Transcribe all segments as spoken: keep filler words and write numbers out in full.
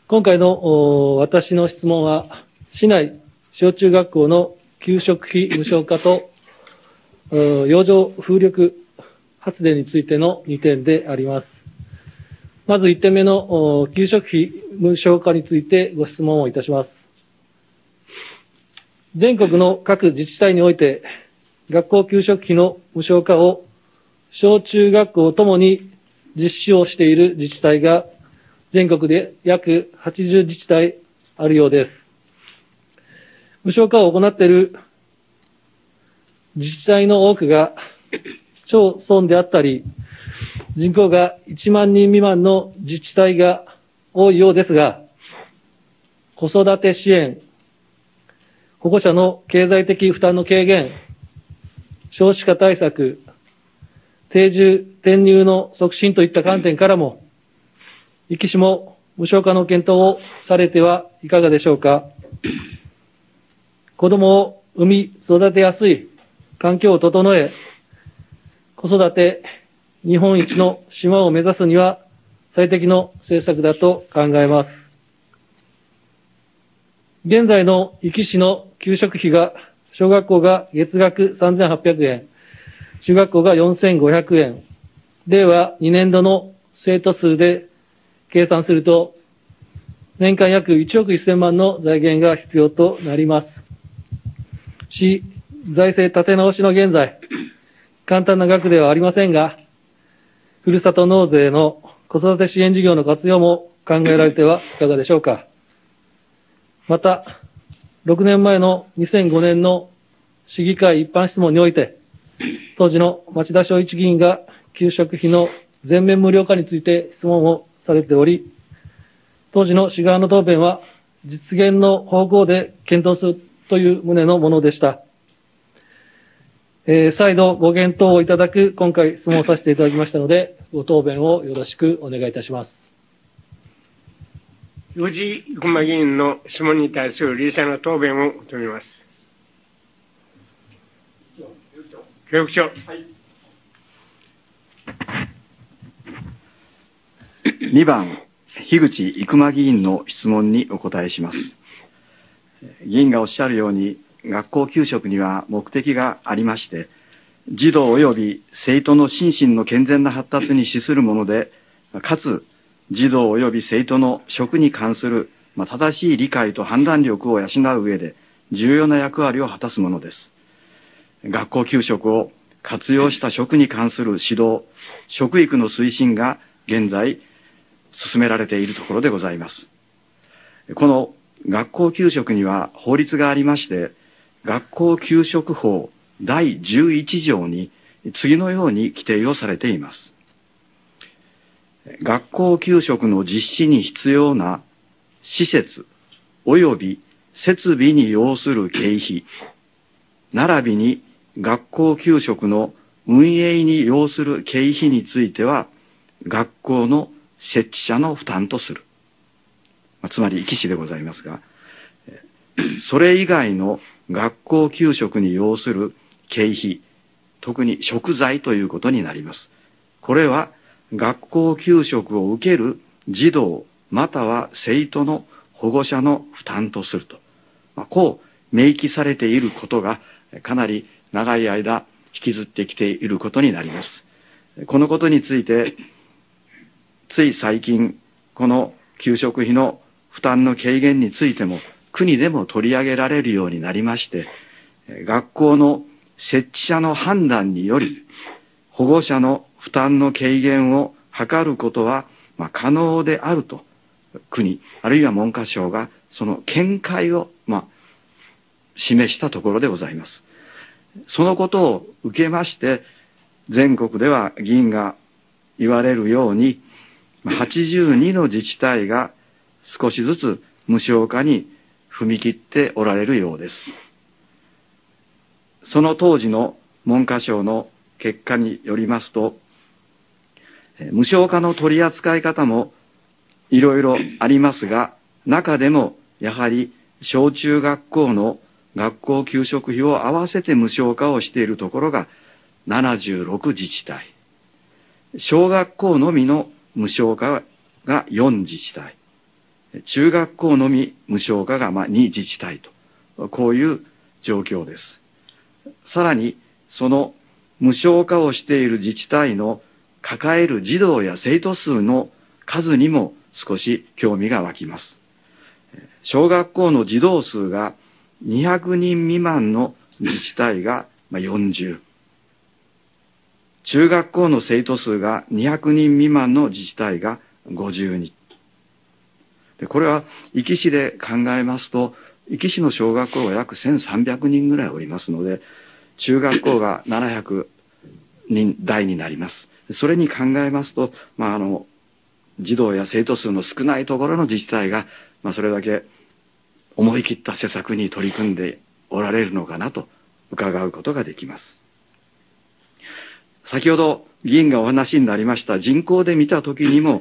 今回の私の質問は、市内小中学校の給食費無償化と洋上風力発電についてのにてんであります。まずいってんめの給食費無償化についてご質問をいたします。全国の各自治体において学校給食費の無償化を小中学校ともに実施をしている自治体が全国で約はちじゅう自治体あるようです。無償化を行っている自治体の多くが町村であったり、人口がいちまんにん未満の自治体が多いようですが、子育て支援、保護者の経済的負担の軽減、少子化対策、定住、転入の促進といった観点からも、いきしも無償化の検討をされてはいかがでしょうか。子供を産み育てやすい環境を整え、子育て日本一の島を目指すには最適の政策だと考えます。現在の壱岐市の給食費が、小学校が月額さんぜんはっぴゃくえん、中学校がよんせんごひゃくえん、令和にねん度の生徒数で計算すると、年間約いちおくせんまんの財源が必要となります。市財政立て直しの現在、簡単な額ではありませんが、ふるさと納税の子育て支援事業の活用も考えられてはいかがでしょうか。また、ろくねんまえのにせんごねんの市議会一般質問において、当時の町田正一議員が給食費の全面無料化について質問をされており、当時の市側の答弁は実現の方向で検討するという旨のものでした。えー、再度ご検討をいただく今回質問をさせていただきましたので、ご答弁をよろしくお願いいたします。 宇治生駒議員の質問に対する理事者の答弁を求めます。教育長。はい。 にばん、樋口生駒議員の質問にお答えします。議員がおっしゃるように、学校給食には目的がありまして、児童及び生徒の心身の健全な発達に資するもので、かつ、児童及び生徒の食に関する、まあ、正しい理解と判断力を養う上で、重要な役割を果たすものです。学校給食を活用した食に関する指導、食育の推進が現在進められているところでございます。この学校給食には法律がありまして、学校給食法だいじゅういち条に次のように規定をされています。学校給食の実施に必要な施設及び設備に要する経費、並びに学校給食の運営に要する経費については、学校の設置者の負担とする。つまり、壱岐市でございますが、それ以外の学校給食に要する経費、特に食材ということになります。これは、学校給食を受ける児童、または生徒の保護者の負担とすると。こう明記されていることが、かなり長い間引きずってきていることになります。このことについて、つい最近、この給食費の負担の軽減についても、国でも取り上げられるようになりまして、学校の設置者の判断により、保護者の負担の軽減を図ることは、まあ、可能であると、国、あるいは文科省がその見解を、まあ、示したところでございます。そのことを受けまして、全国では議員が言われるように、はちじゅうにの自治体が少しずつ無償化に踏み切っておられるようです。その当時の文科省の結果によりますと、無償化の取り扱い方もいろいろありますが、中でもやはり小中学校の学校給食費を合わせて無償化をしているところがななじゅうろく自治体、小学校のみの無償化がよん自治体、 中学校のみ無償化がまあに自治体と、こういう状況です。さらに、その無償化をしている自治体の抱える児童や生徒数の数にも少し興味が湧きます。小学校の児童数がにひゃくにん未満の自治体がよんじゅう、中学校の生徒数がにひゃくにん未満の自治体がごじゅうに。でこれは壱岐市で考えますと、壱岐市の小学校が約せんさんびゃくにんぐらいおりますので、中学校がななひゃくにん台になります。それに考えますと、まあ、あの児童や生徒数の少ないところの自治体が、まあ、それだけ思い切った施策に取り組んでおられるのかなと伺うことができます。先ほど議員がお話になりました人口で見たときにも、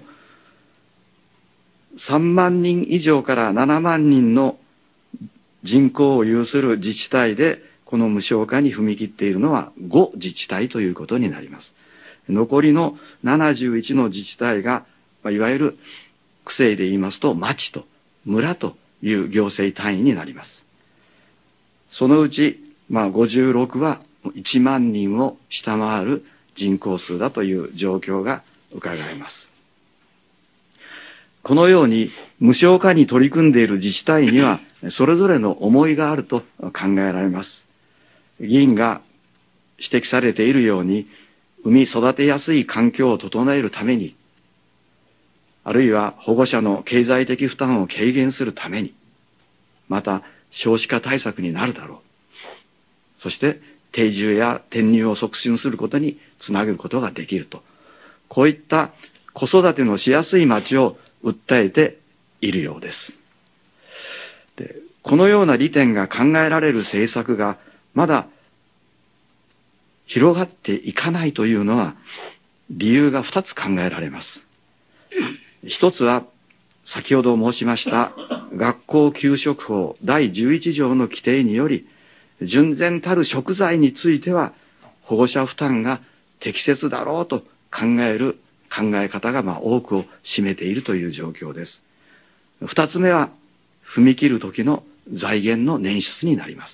さんまんにん以上からななまんにんの人口を有する自治体でこの無償化に踏み切っているのはご自治体ということになります。残りのななじゅういちの自治体が、いわゆる区政で言いますと町と村という行政単位になります。そのうち、まあ、ごじゅうろくはいちまんにんを下回る人口数だという状況が伺えます。このように無償化に取り組んでいる自治体にはそれぞれの思いがあると考えられます。議員が指摘されているように、産み育てやすい環境を整えるために、あるいは保護者の経済的負担を軽減するために、また少子化対策になるだろう。そして定住や転入を促進することにつなげることができると。こういった子育てのしやすい町を訴えているようです。で、このような利点が考えられる政策がまだ広がっていかないというのは理由がふたつ考えられます。一つは先ほど申しました学校給食法だいじゅういち条の規定により、純然たる食材については保護者負担が適切だろうと考える考え方がまあ多くを占めているという状況です。二つ目は踏み切る時の財源の捻出になります。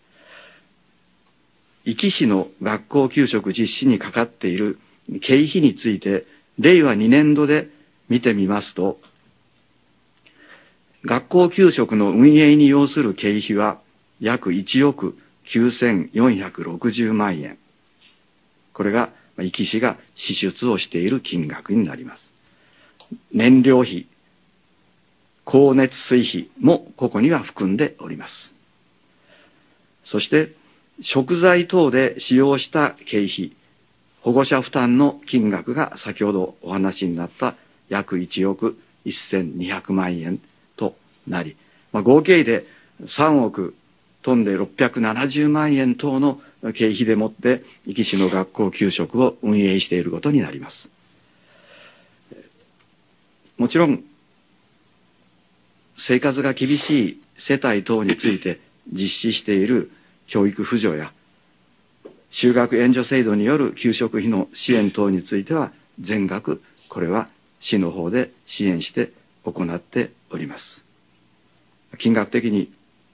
壱岐市の学校給食実施にかかっている経費についてれいわにねんどで見てみますと、学校給食の運営に要する経費は約いちおくきゅうせんよんひゃくろくじゅうまんえん。これが壱岐市が支出をしている金額になります。燃料費、光熱水費もここには含んでおります。そして食材等で使用した経費、保護者負担の金額が先ほどお話になった約いちおくせんにひゃくまんえんとなり、まあ、合計でさんおく飛んでろっぴゃくななじゅうまんえん等の経費でもって壱岐市の学校給食を運営していることになります。もちろん生活が厳しい世帯等について実施している教育扶助や就学援助制度による給食費の支援等については全額これは市の方で支援して行っております。金額的に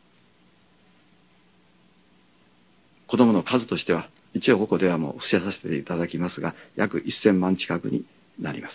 子どもの数としては一応ここではもう伏せさせていただきますが約せんまん近くになります。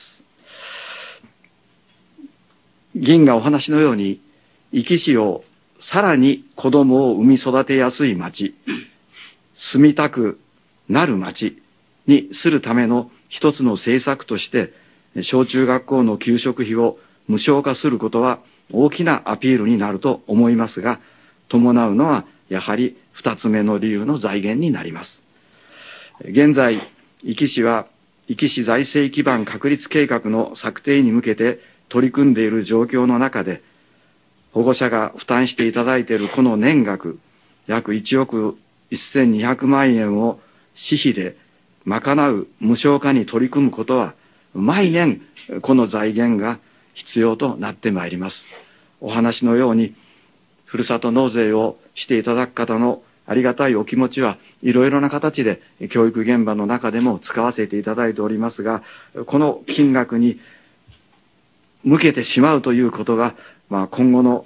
議員がお話のように壱岐市をさらに子どもを産み育てやすい町、住みたくなる町にするための一つの政策として小中学校の給食費を無償化することは大きなアピールになると思いますが、伴うのはやはり二つ目の理由の財源になります。現在壱岐市は壱岐市財政基盤確立計画の策定に向けて取り組んでいる状況の中で、保護者が負担していただいているこの年額約いちおくせんにひゃくまんえんを私費で賄う無償化に取り組むことは毎年この財源が必要となってまいります。お話のようにふるさと納税をしていただく方のありがたいお気持ちはいろいろな形で教育現場の中でも使わせていただいておりますが、この金額に向けてしまうということが、まあ、今後の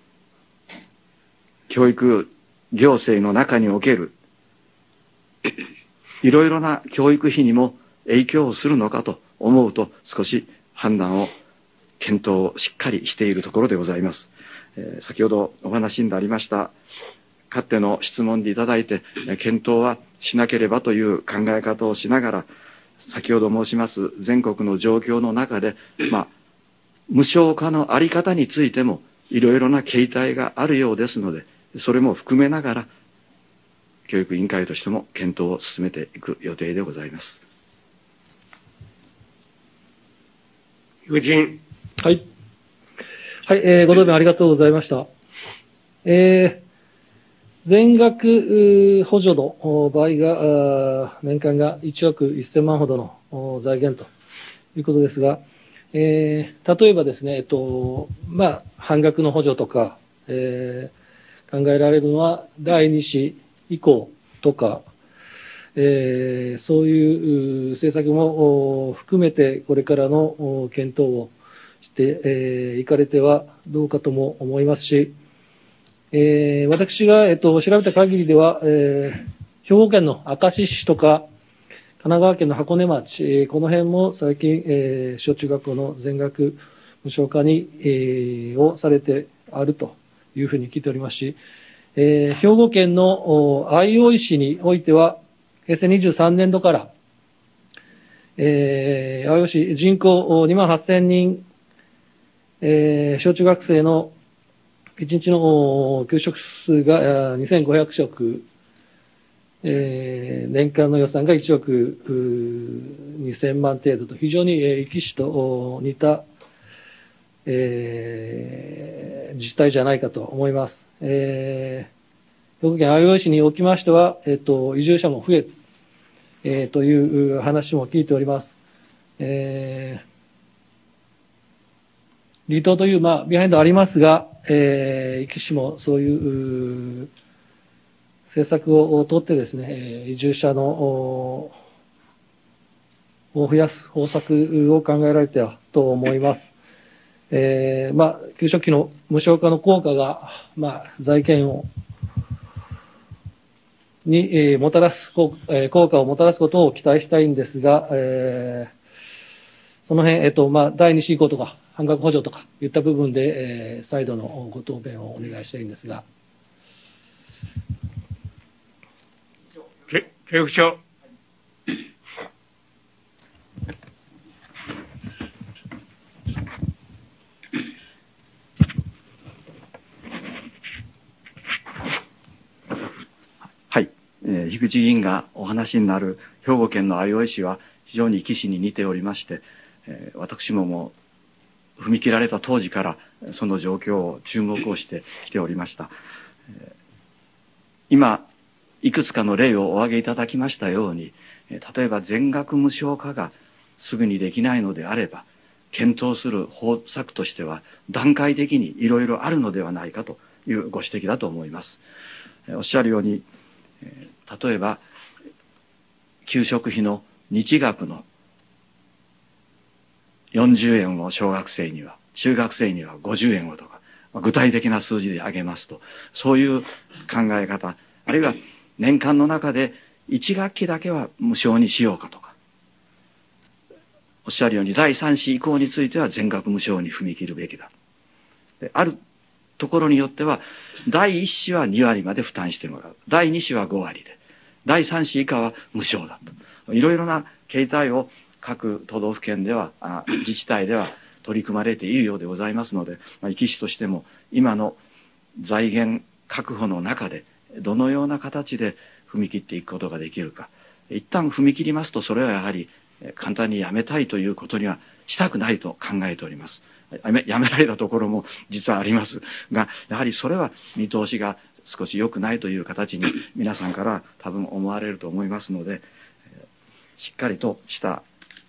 教育行政の中におけるいろいろな教育費にも影響をするのかと思うと、少し判断を検討をしっかりしているところでございます。えー、先ほどお話になりましたかつての質問でいただいて、検討はしなければという考え方をしながら、先ほど申します全国の状況の中で、まあ、無償化のあり方についてもいろいろな形態があるようですので、それも含めながら教育委員会としても検討を進めていく予定でございます。 友人。 はい。はい、えー、ご答弁ありがとうございました。えー全額補助の場合が、年間がいちおくせんまんほどの財源ということですが、えー、例えばですね、えっと、まあ、半額の補助とか、えー、考えられるのはだいに子以降とか、えー、そういう政策も含めてこれからの検討をしてい、えー、かれてはどうかとも思いますし、えー、私が、えっと、調べた限りでは、えー、兵庫県の明石市とか、神奈川県の箱根町、えー、この辺も最近、えー、小中学校の全額無償化に、えー、をされてあるというふうに聞いておりますし、えー、兵庫県の相生市においては、へいせいにじゅうさんねんどから、えー、相生市人口にまんはっせんにん、えー、小中学生のいちにちの給食数がにせんごひゃくしょく、えー、年間の予算がいちおくにせんまん程度と非常に壱岐市と似た、えー、自治体じゃないかと思います。えー、兵庫県相生市におきましては、えっと、移住者も増える、えー、という話も聞いております。えー離島という、まあ、ビハインドありますが、えー、壱岐市もそういう政策をとってですね、移住者のを増やす方策を考えられてはと思います。えー、まあ、給食費の無償化の効果が、まあ、財源をに、えー、もたらす効、えー、効果をもたらすことを期待したいんですが、えー、その辺、えっと、まあ、だいに子以降とか、半額補助とかいった部分で、えー、再度のご答弁をお願いしたいんですが。 教育長。 はい、えー、樋口議員がお話になる兵庫県の相生市は非常に壱岐市に似ておりまして、えー、私ももう踏み切られた当時からその状況を注目をしてきておりました。今いくつかの例をお挙げいただきましたように、例えば全額無償化がすぐにできないのであれば、検討する方策としては段階的にいろいろあるのではないかというご指摘だと思います。おっしゃるように、例えば給食費の日額のよんじゅうえんを小学生には、中学生にはごじゅうえんをとか、具体的な数字で挙げますと、そういう考え方、あるいは年間の中でいち学期だけは無償にしようかとか、おっしゃるようにだいさん子以降については全額無償に踏み切るべきだ。で、あるところによっては、だいいち子はに割まで負担してもらう。だいに子はご割で、だいさん子以下は無償だと。いろいろな形態を各都道府県では、あ自治体では取り組まれているようでございますので、まあ、壱岐市としても今の財源確保の中でどのような形で踏み切っていくことができるか。一旦踏み切りますと、それはやはり簡単にやめたいということにはしたくないと考えております。やめ、やめられたところも実はありますが、やはりそれは見通しが少し良くないという形に皆さんから多分思われると思いますので、しっかりとした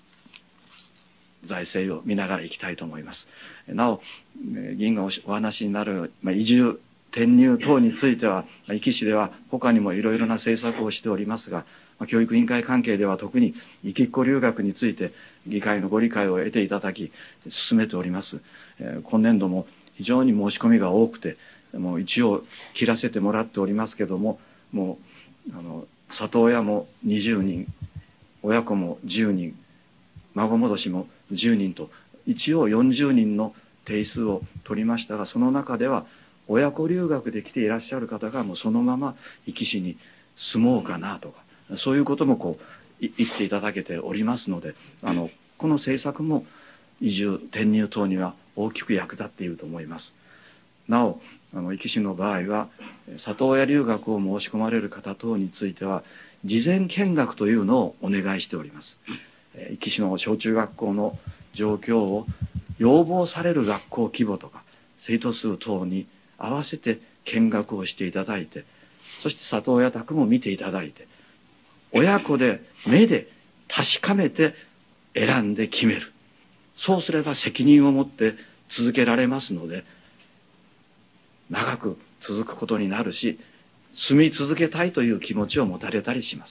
財政を見ながらいきたいと思います。なお、議員がお話になる、まあ、移住、転入等については、壱岐市では他にもいろいろな政策をしておりますが、 教育委員会関係では特に生きっ子留学について議会のご理解を得ていただき進めております。今年度も非常に申し込みが多くて、もう一応切らせてもらっておりますけども、もうあの里親もにじゅうにん、親子もじゅうにん、孫戻しもじゅうにんと一応よんじゅうにんの定数を取りましたが、その中では親子留学で来ていらっしゃる方がもうそのまま壱岐市に住もうかなとか、そういうこともこう言っていただけておりますので、あのこの政策も移住転入等には大きく役立っていると思います。なお、あの壱岐市の場合は里親留学を申し込まれる方等については事前見学というのをお願いしております。壱岐市の小中学校の状況を要望される学校規模とか生徒数等に合わせて見学をしていただいて、そして里親宅も見ていただいて、親子で目で確かめて選んで決める。そうすれば責任を持って続けられますので、長く続くことになるし、住み続けたいという気持ちを持たれたりします。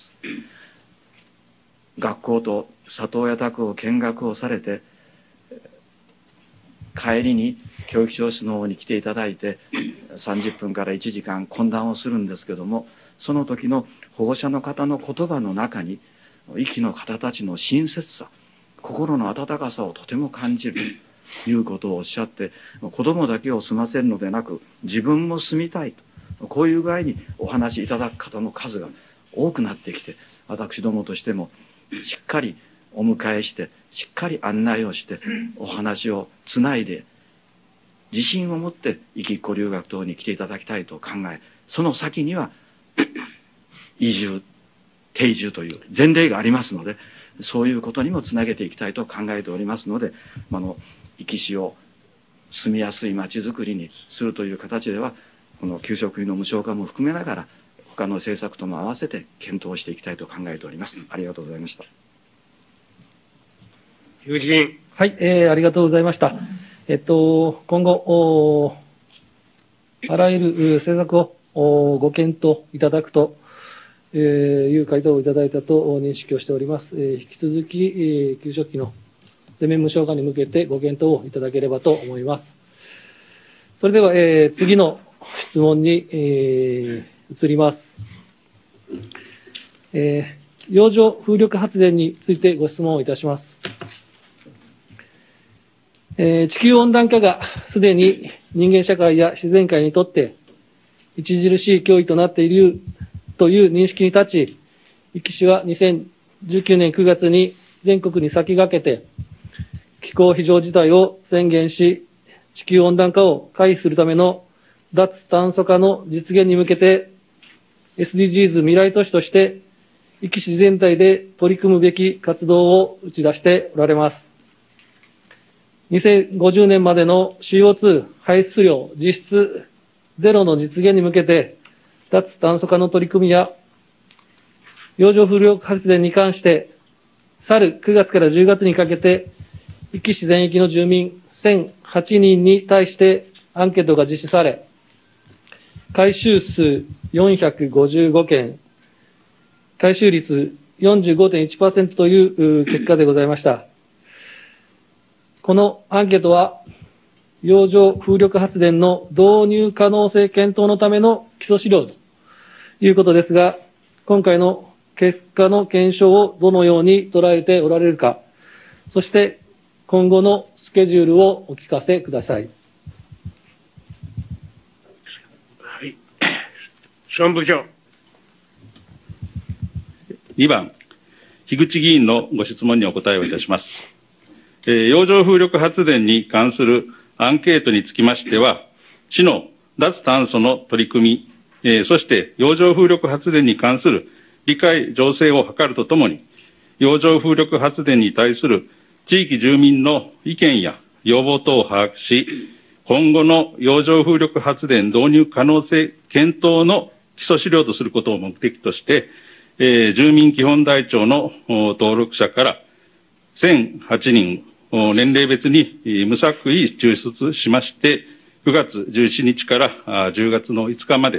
学校と里親宅を見学をされて、帰りに教育長室の方に来ていただいてさんじゅっぷんからいちじかん懇談をするんですけども、その時の保護者の方の言葉の中に壱岐の方たちの親切さ、心の温かさをとても感じるということをおっしゃって、子供だけを住ませるのでなく自分も住みたいと、こういう具合にお話しいただく方の数が多くなってきて、私どもとしてもしっかりお迎えして、しっかり案内をしてお話をつないで、自信を持って壱岐っ子留学等に来ていただきたいと考え、その先には移住定住という前例がありますので、そういうことにもつなげていきたいと考えておりますので、あの壱岐市を住みやすい町づくりにするという形では、この給食費の無償化も含めながら他の政策とも合わせて検討していきたいと考えております。ありがとうございました。 友人。 はい、えー、ありがとうございました。えっと、今後、あらゆる政策をご検討いただくと、えー、いう回答をいただいたと認識をしております。えー、引き続き、えー、給食費の全面無償化に向けてご検討をいただければと思います。それでは、えー、次の質問に、えー、移ります。えー、洋上風力発電についてご質問をいたします。えー、地球温暖化がすでに人間社会や自然界にとって著しい脅威となっているという認識に立ち、壱岐市はにせんじゅうきゅうねんくがつに全国に先駆けて気候非常事態を宣言し、地球温暖化を回避するための脱炭素化の実現に向けて エスディージーズ 未来都市として壱岐市全体で取り組むべき活動を打ち出しておられます。にせんごじゅうねんまでの シーオーツー 排出量実質ゼロの実現に向けて、脱炭素化の取り組みや、洋上風力発電に関して、去るくがつからじゅうがつにかけて、壱岐市全域の住民せんはちにんに対してアンケートが実施され、回収数よんひゃくごじゅうごけん、回収率 よんじゅうごてんいちパーセント という結果でございました。このアンケートは、洋上風力発電の導入可能性検討のための基礎資料ということですが、今回の結果の検証をどのように捉えておられるか、そして今後のスケジュールをお聞かせください。 はい。総務部長。 にばん、樋口議員のご質問にお答えをいたします。えー、洋上風力発電に関するアンケートにつきましては、市の脱炭素の取り組み、えー、そして洋上風力発電に関する理解醸成を図るとともに、洋上風力発電に対する地域住民の意見や要望等を把握し、今後の洋上風力発電導入可能性検討の基礎資料とすることを目的として、えー、住民基本台帳の登録者からせんはちにん、年齢別に無作為抽出しまして、くがつじゅうしちにちからじゅうがつのいつかまで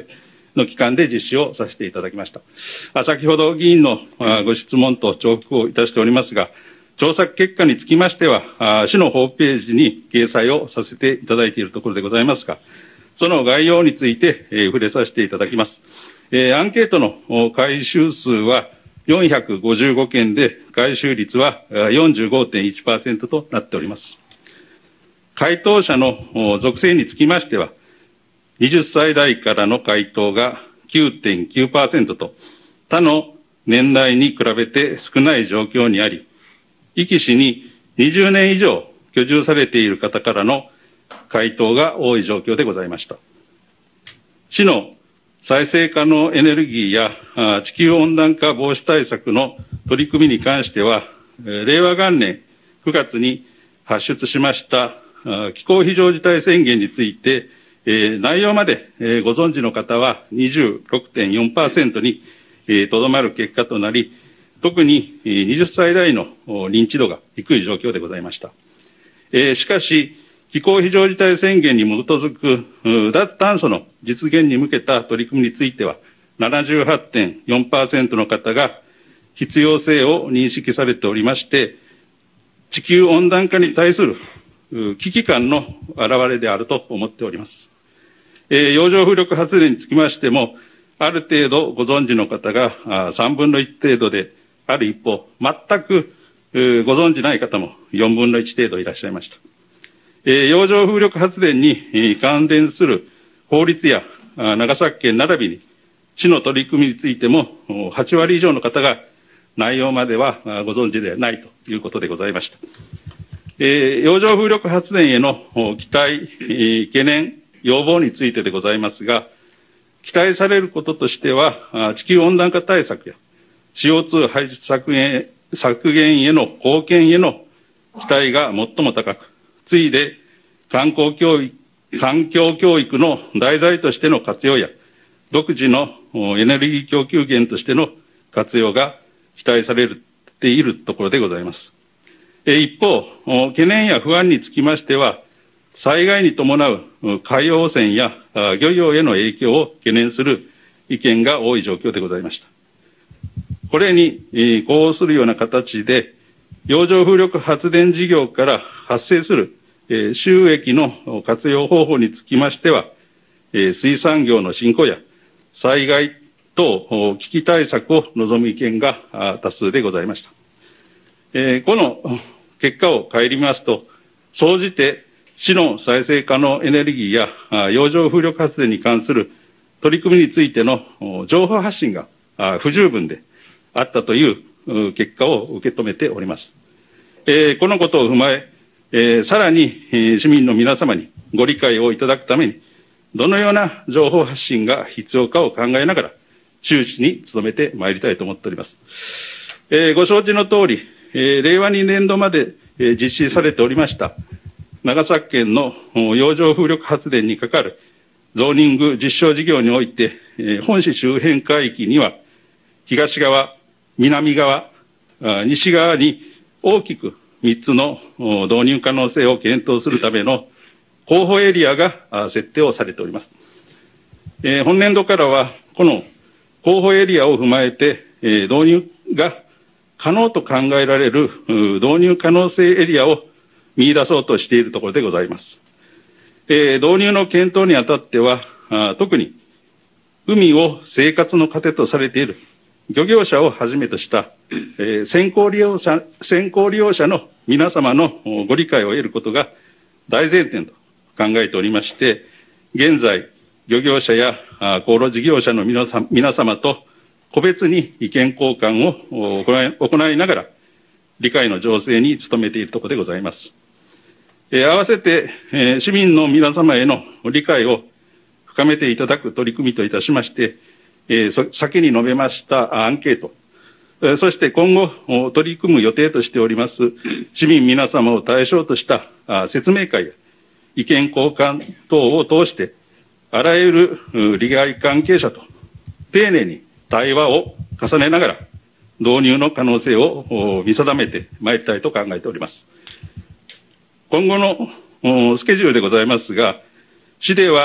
の期間で実施をさせていただきました。先ほど議員のご質問と重複をいたしておりますが、調査結果につきましては、市のホームページに掲載をさせていただいているところでございますが、その概要について、えー、触れさせていただきます。えー、アンケートの回収数はよんひゃくごじゅうごけんで、回収率は よんじゅうごてんいちパーセント となっております。回答者の属性につきましては、はたち代からの回答が きゅうてんきゅうパーセント と、他の年代に比べて少ない状況にあり、壱岐市ににじゅうねん以上居住されている方からの回答が多い状況でございました。市の再生可能エネルギーや地球温暖化防止対策の取り組みに関しては、令和元年くがつに発出しました気候非常事態宣言について、内容までご存知の方は にじゅうろくてんよんパーセント にとどまる結果となり、特にはたち代の認知度が低い状況でございました。しかし、気候非常事態宣言に基づく脱炭素の実現に向けた取り組みについては ななじゅうはちてんよんパーセント の方が必要性を認識されておりまして、地球温暖化に対する危機感の表れであると思っております。えー、洋上風力発電につきましても、ある程度ご存知の方がさんぶんのいち程度である一方、全くご存知ない方もよんぶんのいち程度いらっしゃいました。えー、洋上風力発電に関連する法律や長崎県並びに市の取り組みについてもはちわり以上の方が内容まではご存知でないということでございました。えー、洋上風力発電への期待、懸念、要望についてでございますが、期待されることとしては、地球温暖化対策や シーオーツー 排出削減、削減への貢献への期待が最も高く、次いで環境教育、環境教育の題材としての活用や、独自のエネルギー供給源としての活用が期待されているところでございます。一方、懸念や不安につきましては、災害に伴う海洋汚染や漁業への影響を懸念する意見が多い状況でございました。これに呼応するような形で、洋上風力発電事業から発生する収益の活用方法につきましては、水産業の振興や災害等危機対策を望む意見が多数でございました。この結果を顧みますと、総じて市の再生可能エネルギーや洋上風力発電に関する取り組みについての情報発信が不十分であったという結果を受け止めております。このことを踏まえ、さらに市民の皆様にご理解をいただくために、どのような情報発信が必要かを考えながら、周知に努めてまいりたいと思っております。ご承知の通り、令和にねんどまで実施されておりました長崎県の洋上風力発電にかかるゾーニング実証事業において、本市周辺海域には東側、南側、西側に大きくみっつの導入可能性を検討するための候補エリアが設定をされております。本年度からはこの候補エリアを踏まえて導入が可能と考えられる導入可能性エリアを見出そうとしているところでございます。えー、導入の検討にあたっては、特に海を生活の糧とされている漁業者をはじめとした、えー、先行利用者、先行利用者の皆様のご理解を得ることが大前提と考えておりまして、現在、漁業者や航路事業者の皆様、皆様と個別に意見交換を行い、行いながら、理解の醸成に努めているところでございます。えー、合わせて、えー、市民の皆様への理解を深めていただく取り組みといたしまして、えー、先に述べましたアンケート、えー、そして今後取り組む予定としております市民皆様を対象とした説明会や意見交換等を通して、あらゆる利害関係者と丁寧に対話を重ねながら、導入の可能性を見定めてまいりたいと考えております。今後のスケジュールでございますが、市では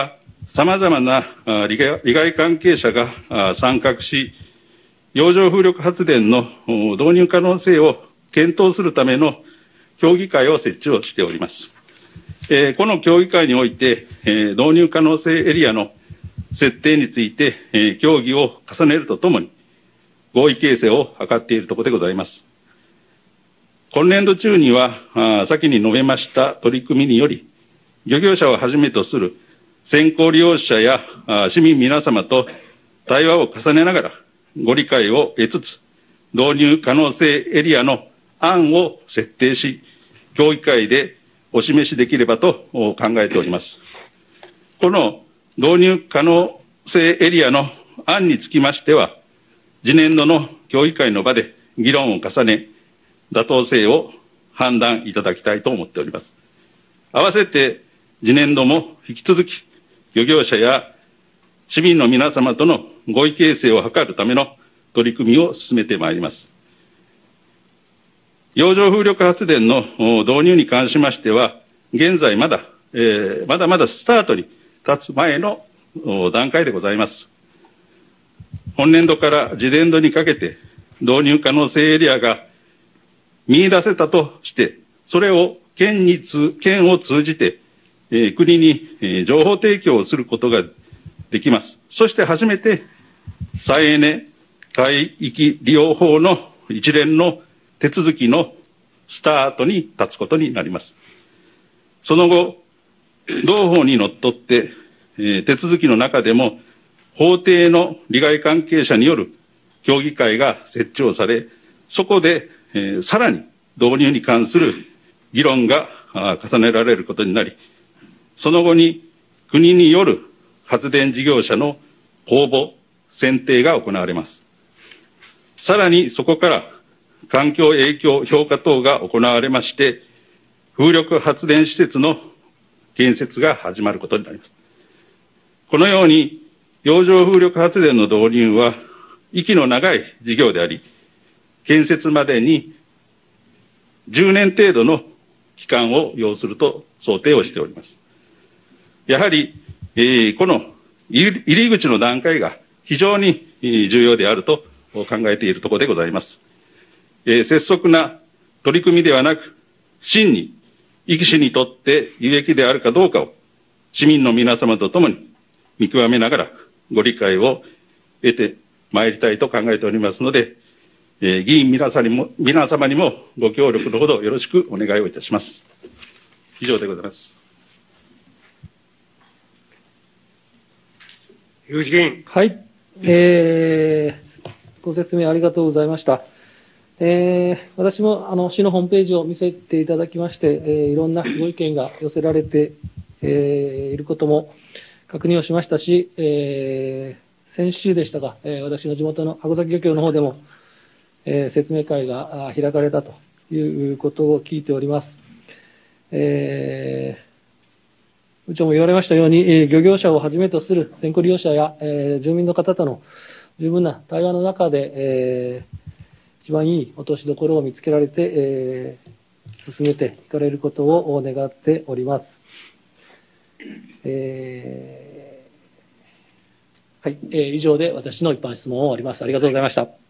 様々なあ利害利害関係者があ参画し、洋上風力発電のお導入可能性を検討するための協議会を設置をしております。えーこの協議会において、えー導入可能性エリアの設定について、えー協議を重ねるとともに、合意形成を図っているところでございます。今年度中には、あ先に述べました取り組みにより、漁業者をはじめとする先行利用者やあ市民皆様と対話を重ねながら、ご理解を得つつ、導入可能性エリアの案を設定し、協議会でお示しできればと考えております。この導入可能性エリアの案につきましては、次年度の協議会の場で議論を重ね、妥当性を判断いただきたいと思っております。合わせて次年度も引き続き、漁業者や市民の皆様との合意形成を図るための取り組みを進めてまいります。洋上風力発電の導入に関しましては、現在まだ、えー、まだまだスタートに立つ前の段階でございます。本年度から次年度にかけて導入可能性エリアが見出せたとして、それを県につ、県を通じて、えー、国に、えー、情報提供をすることができます。そして初めて、再エネ海域利用法の一連の手続きのスタートに立つことになります。その後、同法にのっとって、えー、手続きの中でも、法定の利害関係者による協議会が設置をされ、そこで、えー、さらに導入に関する議論が重ねられることになり、その後に国による発電事業者の公募、選定が行われます。さらにそこから環境影響評価等が行われまして、風力発電施設の建設が始まることになります。このように、洋上風力発電の導入は、息の長い事業であり、建設までにじゅうねん程度の期間を要すると想定をしております。やはり、えー、この入り口の段階が非常に重要であると考えているところでございます。えー、拙速な取り組みではなく、真に、壱岐市にとって有益であるかどうかを、市民の皆様と共に見極めながら、ご理解を得てまいりたいと考えておりますので、えー、議員皆さんにも、皆様にもご協力のほどよろしくお願いをいたします。以上でございます。 樋口議員。 はい。えー、ご説明ありがとうございました。えー、私もあの市のホームページを見せていただきまして、えー、いろんなご意見が寄せられて、えー、いることも確認をしましたし、えー、先週でしたが、えー、私の地元の箱崎漁協の方でも、えー、説明会が開かれたということを聞いております。えー、部長も言われましたように、えー、漁業者をはじめとする先行利用者や、えー、住民の方との十分な対話の中で、えー、一番いい落としどころを見つけられて、えー、進めていかれることを願っております。えーはい、えー、以上で私の一般質問を終わります。ありがとうございました。